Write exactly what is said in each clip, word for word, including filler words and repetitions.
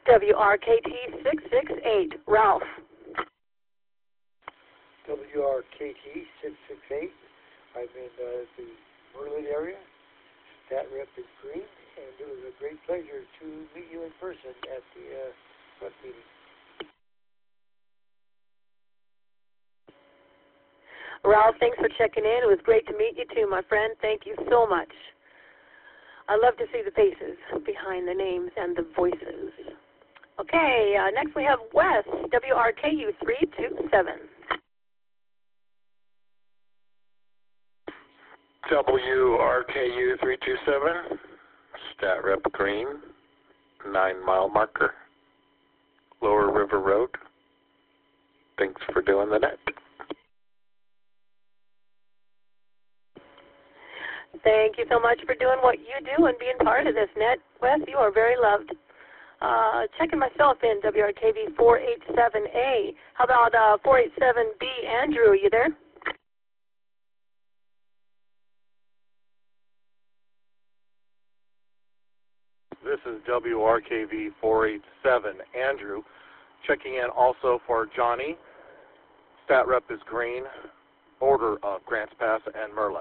W R K T six six eight, Ralph. W R K T six six eight. I'm in uh, the Merlin area. Stat rep is green, and it was a great pleasure to meet you in person at the uh, rep meeting. Ralph, thanks for checking in. It was great to meet you too, my friend. Thank you so much. I love to see the faces behind the names and the voices. Okay, uh, next we have Wes, W R K U three two seven. W R K U three two seven, Stat Rep Green, nine mile marker, Lower River Road. Thanks for doing the net. Thank you so much for doing what you do and being part of this net. Wes, you are very loved. Uh, checking myself in, W R K V four eight seven A. How about uh, four eight seven B, Andrew, are you there? This is W R K V four eight seven, Andrew, checking in also for Johnny. Stat rep is green, border of Grants Pass and Merlin.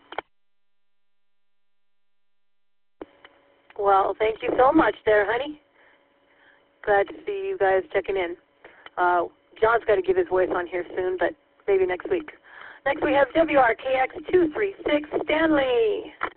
Well, thank you so much there, honey. Glad to see you guys checking in. Uh, John's got to give his voice on here soon, but maybe next week. Next we have W R K X two three six, Stanley.